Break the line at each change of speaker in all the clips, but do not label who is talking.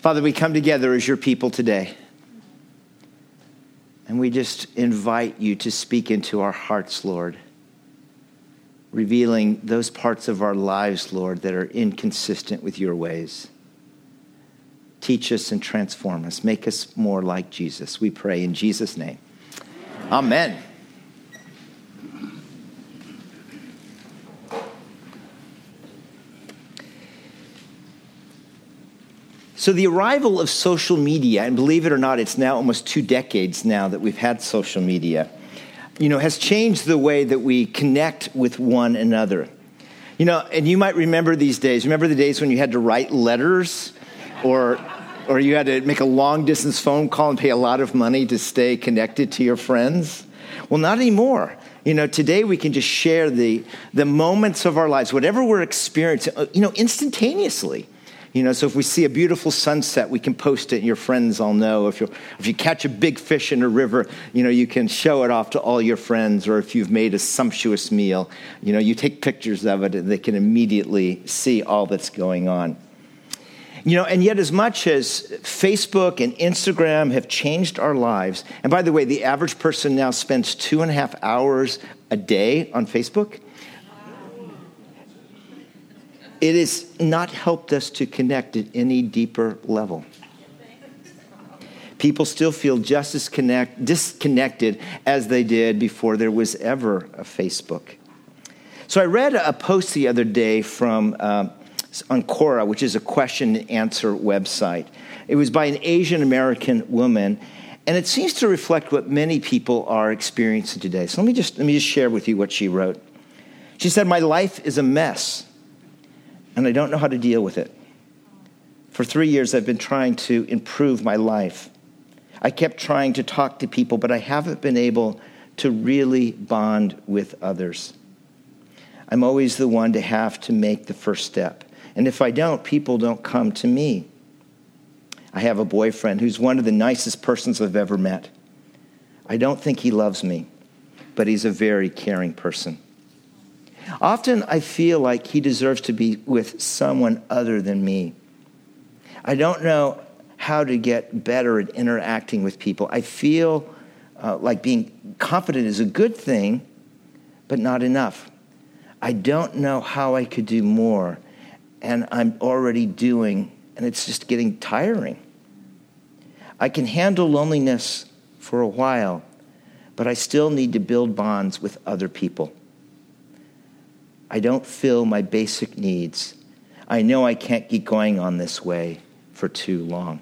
Father, we come together as your people today. And we just invite you to speak into our hearts, Lord, revealing those parts of our lives, Lord, that are inconsistent with your ways. Teach us and transform us. Make us more like Jesus. We pray in Jesus' name. Amen. So the arrival of social media, and believe it or not, it's now almost 2 decades now that we've had social media, has changed the way that we connect with one another. And you might remember these days. Remember the days when you had to write letters or you had to make a long-distance phone call and pay a lot of money to stay connected to your friends? Well, not anymore. Today we can just share the moments of our lives, whatever we're experiencing, instantaneously. So if we see a beautiful sunset, we can post it and your friends all know. If you catch a big fish in a river, you can show it off to all your friends. Or if you've made a sumptuous meal, you take pictures of it and they can immediately see all that's going on. And yet as much as Facebook and Instagram have changed our lives, and by the way, the average person now spends 2.5 hours a day on Facebook. It has not helped us to connect at any deeper level. People still feel just as disconnected as they did before there was ever a Facebook. So I read a post the other day from on Quora, which is a question and answer website. It was by an Asian American woman, and it seems to reflect what many people are experiencing today. So let me just share with you what she wrote. She said, "My life is a mess, and I don't know how to deal with it. For 3 years, I've been trying to improve my life. I kept trying to talk to people, but I haven't been able to really bond with others. I'm always the one to have to make the first step. And if I don't, people don't come to me. I have a boyfriend who's one of the nicest persons I've ever met. I don't think he loves me, but he's a very caring person. Often I feel like he deserves to be with someone other than me. I don't know how to get better at interacting with people. I feel like being confident is a good thing, but not enough. I don't know how I could do more, and I'm already doing, and it's just getting tiring. I can handle loneliness for a while, but I still need to build bonds with other people. I don't fill my basic needs. I know I can't keep going on this way for too long."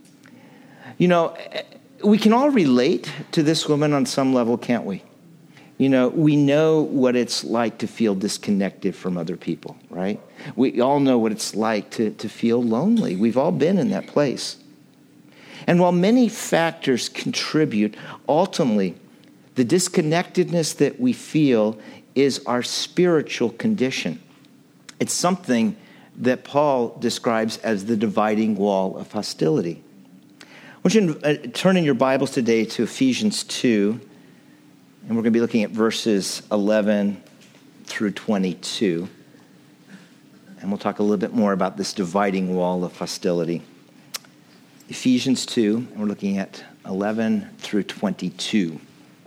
We can all relate to this woman on some level, can't we? We know what it's like to feel disconnected from other people, right? We all know what it's like to feel lonely. We've all been in that place. And while many factors contribute, ultimately, the disconnectedness that we feel is our spiritual condition. It's something that Paul describes as the dividing wall of hostility. I want you to turn in your Bibles today to Ephesians 2, and we're going to be looking at verses 11 through 22. And we'll talk a little bit more about this dividing wall of hostility. Ephesians 2, and we're looking at 11 through 22.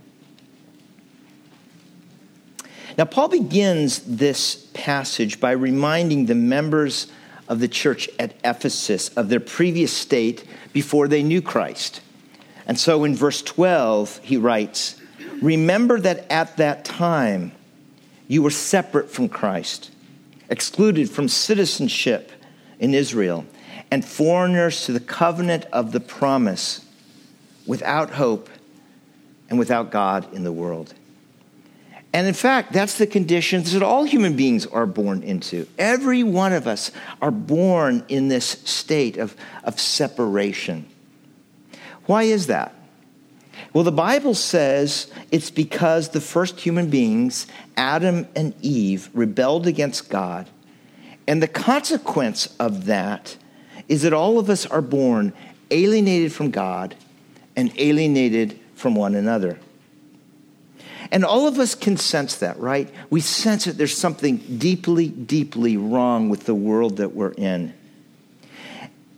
Now, Paul begins this passage by reminding the members of the church at Ephesus of their previous state before they knew Christ. And so in verse 12, he writes, "Remember that at that time you were separate from Christ, excluded from citizenship in Israel, and foreigners to the covenant of the promise, without hope and without God in the world." And in fact, that's the conditions that all human beings are born into. Every one of us are born in this state of separation. Why is that? Well, the Bible says it's because the first human beings, Adam and Eve, rebelled against God. And the consequence of that is that all of us are born alienated from God and alienated from one another. And all of us can sense that, right? We sense that there's something deeply, deeply wrong with the world that we're in.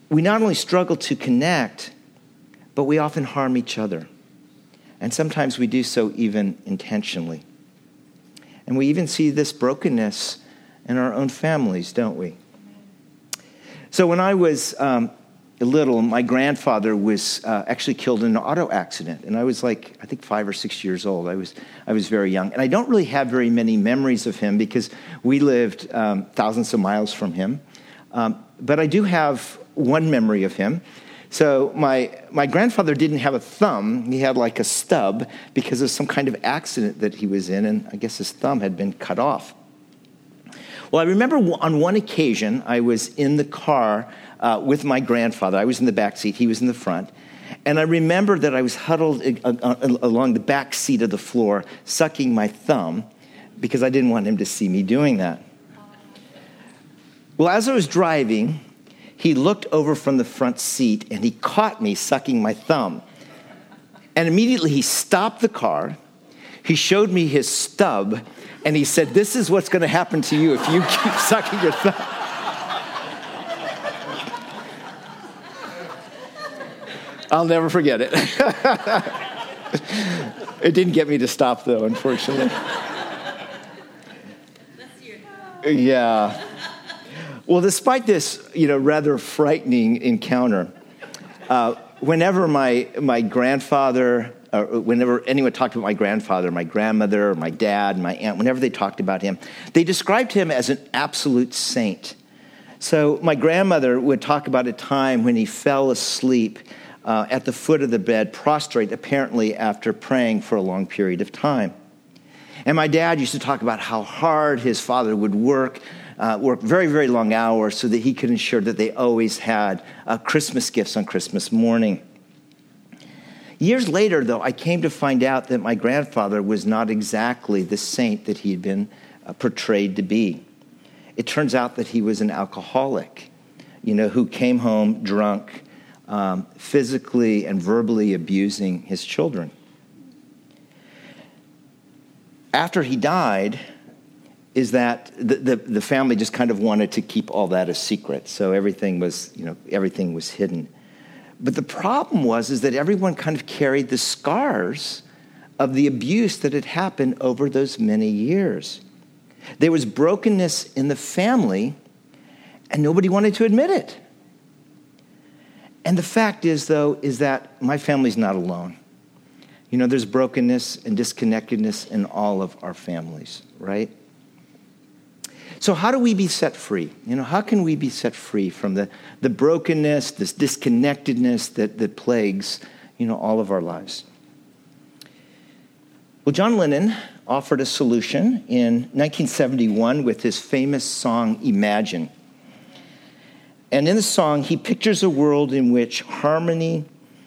we not only struggle to connect, but we often harm each other. And sometimes we do so even intentionally. And we even see this brokenness in our own families, don't we? So when I was little, my grandfather was actually killed in an auto accident. And I was I think 5 or 6 years old. I was very young. And I don't really have very many memories of him because we lived thousands of miles from him. But I do have one memory of him. So my grandfather didn't have a thumb. He had a stub because of some kind of accident that he was in, and I guess his thumb had been cut off. Well, I remember on one occasion, I was in the car with my grandfather. I was in the back seat. He was in the front. And I remember that I was huddled along the back seat of the floor, sucking my thumb because I didn't want him to see me doing that. Well, as I was driving, he looked over from the front seat and he caught me sucking my thumb. And immediately he stopped the car. He showed me his stub and he said, "This is what's going to happen to you if you keep sucking your thumb." I'll never forget it. It didn't get me to stop, though, unfortunately. Yeah. Well, despite this, rather frightening encounter, whenever my grandfather, or whenever anyone talked about my grandfather, my grandmother, my dad, my aunt, whenever they talked about him, they described him as an absolute saint. So my grandmother would talk about a time when he fell asleep at the foot of the bed, prostrate, apparently after praying for a long period of time. And my dad used to talk about how hard his father would work very, very long hours so that he could ensure that they always had Christmas gifts on Christmas morning. Years later, though, I came to find out that my grandfather was not exactly the saint that he had been portrayed to be. It turns out that he was an alcoholic, who came home drunk, physically and verbally abusing his children. After he died, is that the family just kind of wanted to keep all that a secret. So everything was hidden. But the problem is that everyone kind of carried the scars of the abuse that had happened over those many years. There was brokenness in the family, and nobody wanted to admit it. And the fact is, though, is that my family's not alone. There's brokenness and disconnectedness in all of our families, right? So how do we be set free? How can we be set free from the brokenness, this disconnectedness that plagues, all of our lives? Well, John Lennon offered a solution in 1971 with his famous song, Imagine. And in the song, he pictures a world in which there's harmony,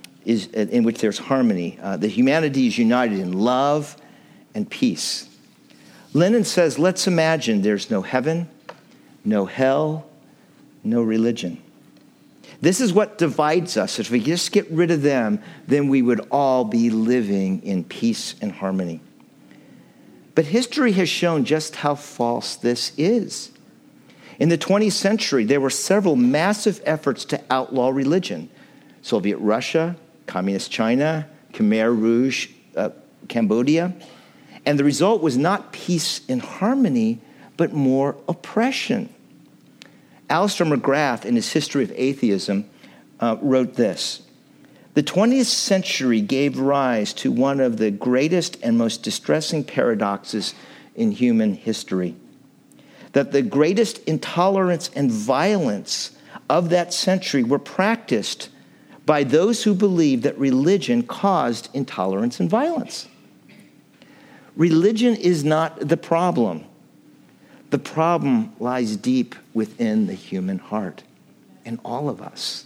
that humanity is united in love and peace. Lennon says, let's imagine there's no heaven, no hell, no religion. This is what divides us. If we just get rid of them, then we would all be living in peace and harmony. But history has shown just how false this is. In the 20th century, there were several massive efforts to outlaw religion. Soviet Russia, Communist China, Khmer Rouge, Cambodia. And the result was not peace and harmony, but more oppression. Alistair McGrath, in his History of Atheism, wrote this: "The 20th century gave rise to one of the greatest and most distressing paradoxes in human history. That the greatest intolerance and violence of that century were practiced by those who believed that religion caused intolerance and violence. Religion is not the problem. The problem lies deep within the human heart, in all of us.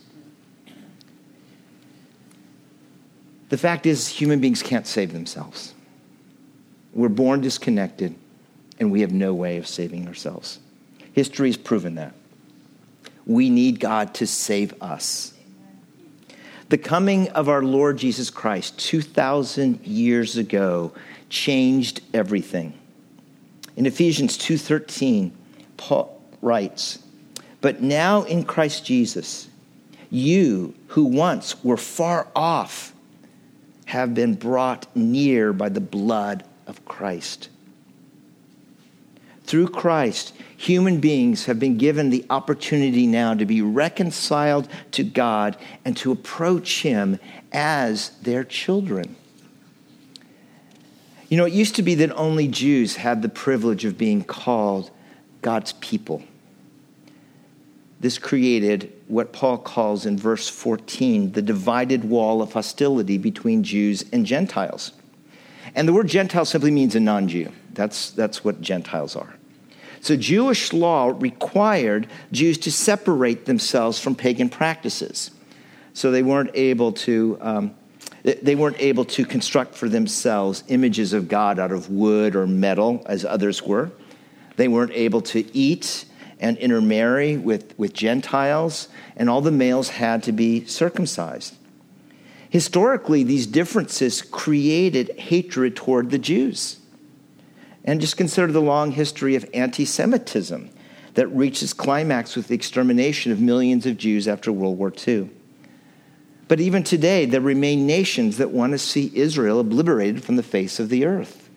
The fact is, human beings can't save themselves. We're born disconnected, and we have no way of saving ourselves. History has proven that. We need God to save us. The coming of our Lord Jesus Christ 2,000 years ago changed everything. In Ephesians 2:13, Paul writes, "But now in Christ Jesus, You who once were far off have been brought near by the blood of Christ. Through Christ, human beings have been given the opportunity now to be reconciled to God and to approach him as their children. You know, it used to be that only Jews had the privilege of being called God's people. This created what Paul calls in verse 14, the divided wall of hostility between Jews and Gentiles. And the word Gentile simply means a non-Jew. That's what Gentiles are. So Jewish law required Jews to separate themselves from pagan practices. So they weren't able to construct for themselves images of God out of wood or metal as others were. They weren't able to eat and intermarry with Gentiles, and all the males had to be circumcised. Historically, these differences created hatred toward the Jews. And just consider the long history of anti-Semitism that reached its climax with the extermination of millions of Jews after World War II. But even today, there remain nations that want to see Israel obliterated from the face of the earth.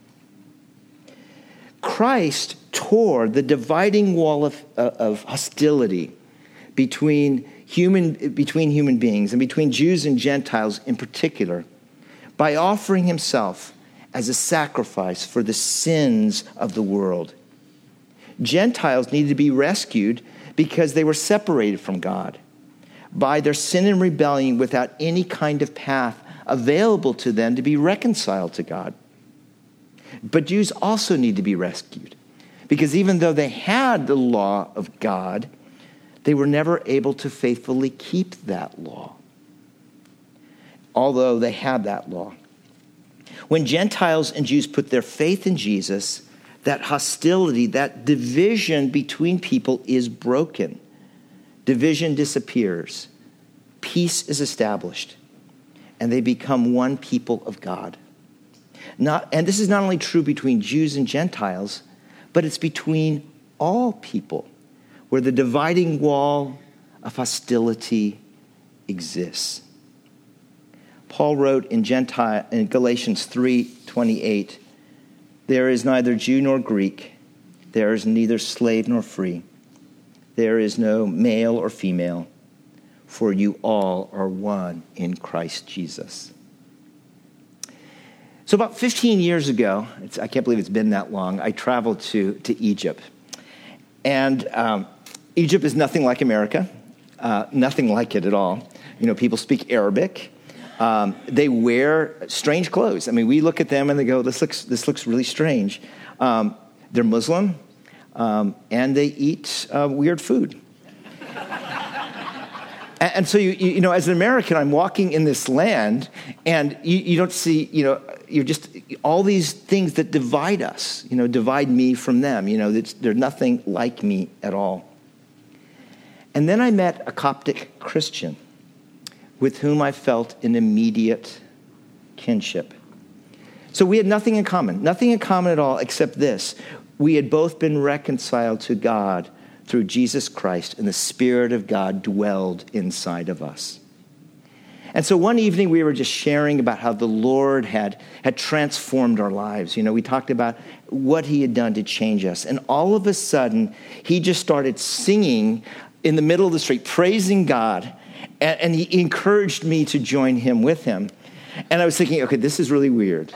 Christ tore the dividing wall of hostility between human beings and between Jews and Gentiles in particular by offering himself as a sacrifice for the sins of the world. Gentiles needed to be rescued because they were separated from God by their sin and rebellion without any kind of path available to them to be reconciled to God. But Jews also need to be rescued because even though they had the law of God, they were never able to faithfully keep that law, although they had that law. When Gentiles and Jews put their faith in Jesus, that hostility, that division between people is broken. Division disappears. Peace is established. And they become one people of God. And this is not only true between Jews and Gentiles, but it's between all people where the dividing wall of hostility exists. Paul wrote in Galatians 3:28, "There is neither Jew nor Greek, there is neither slave nor free, there is no male or female, for you all are one in Christ Jesus." So about 15 years ago, I can't believe it's been that long, I traveled to Egypt. And Egypt is nothing like America, nothing like it at all. You know, people speak Arabic. They wear strange clothes. I mean, we look at them and they go, this looks really strange. They're Muslim, and they eat weird food. And so, you know, as an American, I'm walking in this land, and you don't see, you know, you're just, all these things that divide us, you know, divide me from them. You know, they're nothing like me at all. And then I met a Coptic Christian with whom I felt an immediate kinship. So we had nothing in common at all except this. We had both been reconciled to God through Jesus Christ, and the Spirit of God dwelled inside of us. And so one evening we were just sharing about how the Lord had transformed our lives. You know, we talked about what he had done to change us. And all of a sudden, he just started singing in the middle of the street, praising God. And he encouraged me to join him with him. And I was thinking, okay, this is really weird.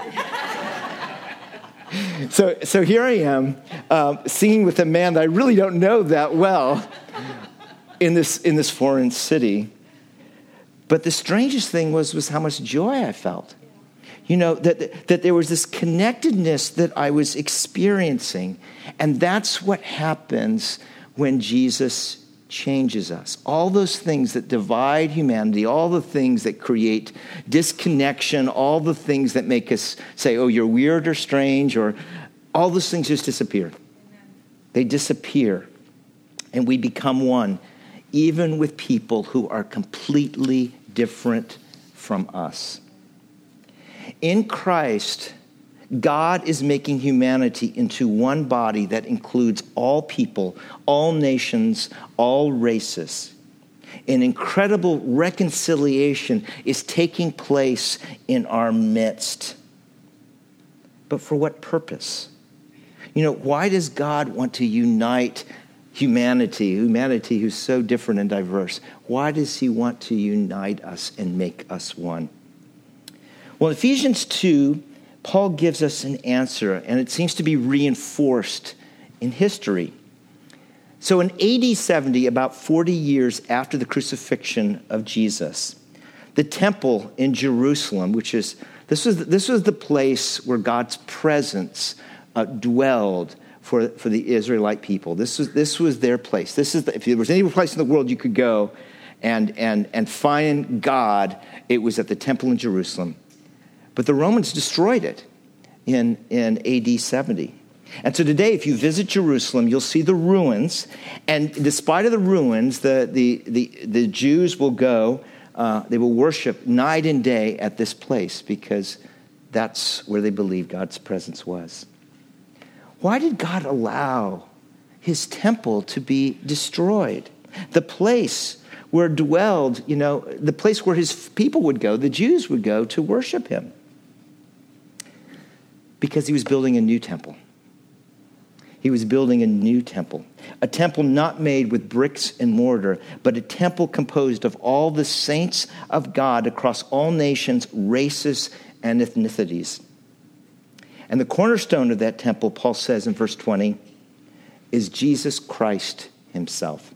So here I am singing with a man that I really don't know that well in this foreign city. But the strangest thing was how much joy I felt. You know, that there was this connectedness that I was experiencing. And that's what happens when Jesus changes us. All those things that divide humanity, all the things that create disconnection, all the things that make us say, oh, you're weird or strange, or all those things just disappear. They disappear. And we become one, even with people who are completely different from us. In Christ, God is making humanity into one body that includes all people, all nations, all races. An incredible reconciliation is taking place in our midst. But for what purpose? Why does God want to unite humanity who's so different and diverse? Why does he want to unite us and make us one? Well, in Ephesians 2, Paul gives us an answer, and it seems to be reinforced in history. So in AD 70, about 40 years after the crucifixion of Jesus, the temple in Jerusalem, this was the place where God's presence dwelled for the Israelite people. This was their place. If there was any place in the world you could go and find God, it was at the temple in Jerusalem. But the Romans destroyed it in AD 70. And so today, if you visit Jerusalem, you'll see the ruins. And despite of the ruins, the Jews will go, they will worship night and day at this place because that's where they believe God's presence was. Why did God allow his temple to be destroyed? The place where dwelled, the place where his people would go, the Jews would go to worship him. Because he was building a new temple. He was building a new temple. A temple not made with bricks and mortar, but a temple composed of all the saints of God across all nations, races, and ethnicities. And the cornerstone of that temple, Paul says in verse 20, is Jesus Christ himself.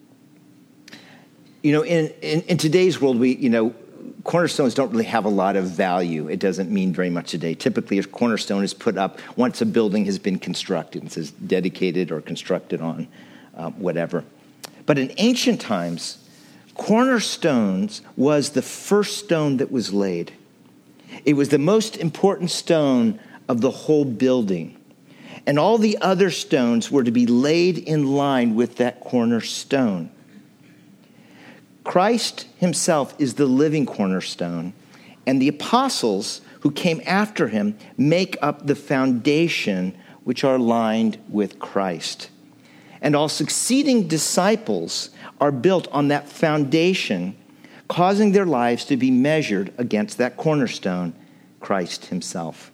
In today's world, cornerstones don't really have a lot of value. It doesn't mean very much today. Typically, a cornerstone is put up once a building has been constructed. It says dedicated or constructed on whatever. But in ancient times, cornerstones was the first stone that was laid. It was the most important stone of the whole building. And all the other stones were to be laid in line with that cornerstone. Christ himself is the living cornerstone, and the apostles who came after him make up the foundation which are lined with Christ. And all succeeding disciples are built on that foundation, causing their lives to be measured against that cornerstone, Christ himself.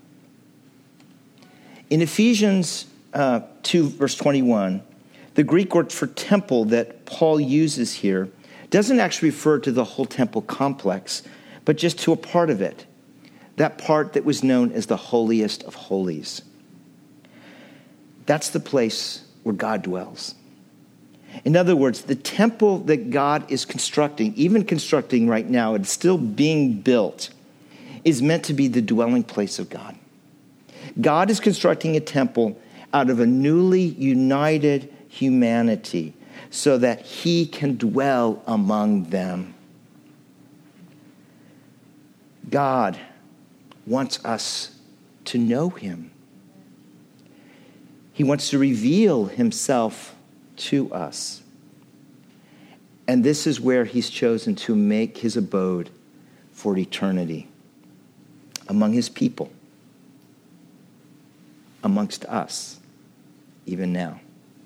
In Ephesians 2, verse 21, the Greek word for temple that Paul uses here doesn't actually refer to the whole temple complex, but just to a part of it, that part that was known as the holiest of holies. That's the place where God dwells. In other words, the temple that God is constructing, even constructing right now, it's still being built, is meant to be the dwelling place of God. God is constructing a temple out of a newly united humanity so that he can dwell among them. God wants us to know him. He wants to reveal himself to us. And this is where he's chosen to make his abode for eternity, among his people, amongst us, even now.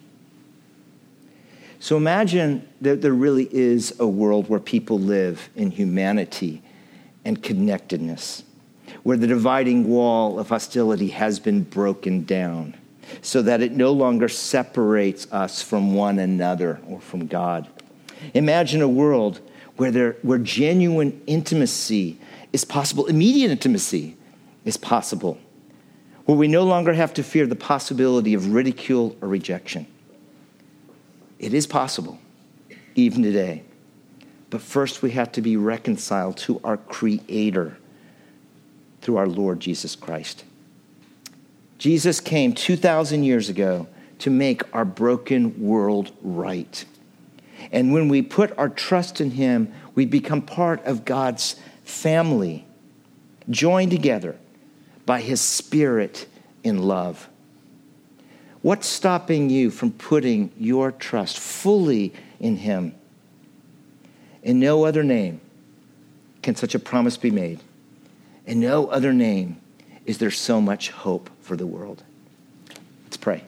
So imagine that there really is a world where people live in humanity and connectedness, where the dividing wall of hostility has been broken down so that it no longer separates us from one another or from God. Imagine a world where genuine intimacy is possible, immediate intimacy is possible, where we no longer have to fear the possibility of ridicule or rejection. It is possible, even today. But first we have to be reconciled to our Creator through our Lord Jesus Christ. Jesus came 2,000 years ago to make our broken world right. And when we put our trust in him, we become part of God's family, joined together by his Spirit in love. What's stopping you from putting your trust fully in him? In no other name can such a promise be made. In no other name is there so much hope for the world. Let's pray.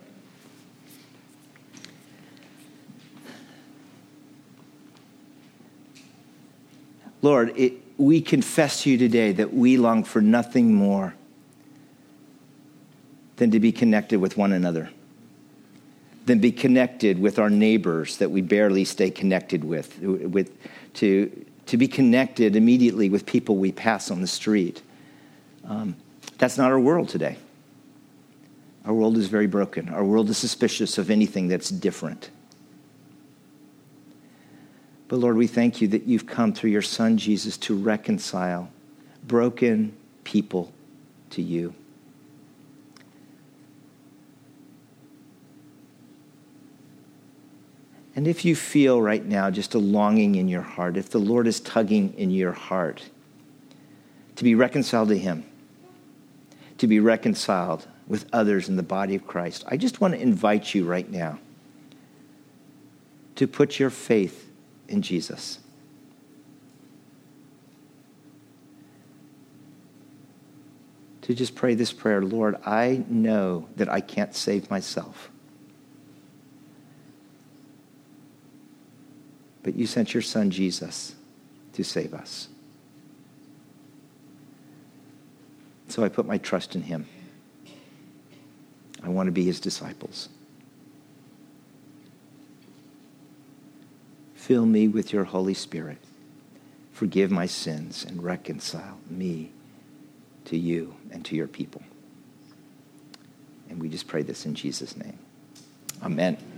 Lord, we confess to you today that we long for nothing more than to be connected with one another, than be connected with our neighbors that we barely stay connected with to be connected immediately with people we pass on the street. That's not our world today. Our world is very broken. Our world is suspicious of anything that's different. But Lord, we thank you that you've come through your Son, Jesus, to reconcile broken people to you. And if you feel right now just a longing in your heart, if the Lord is tugging in your heart to be reconciled to him, to be reconciled with others in the body of Christ, I just want to invite you right now to put your faith in Jesus. To just pray this prayer, Lord, I know that I can't save myself. But you sent your Son, Jesus, to save us. So I put my trust in him. I want to be his disciples. Fill me with your Holy Spirit. Forgive my sins and reconcile me to you and to your people. And we just pray this in Jesus' name. Amen.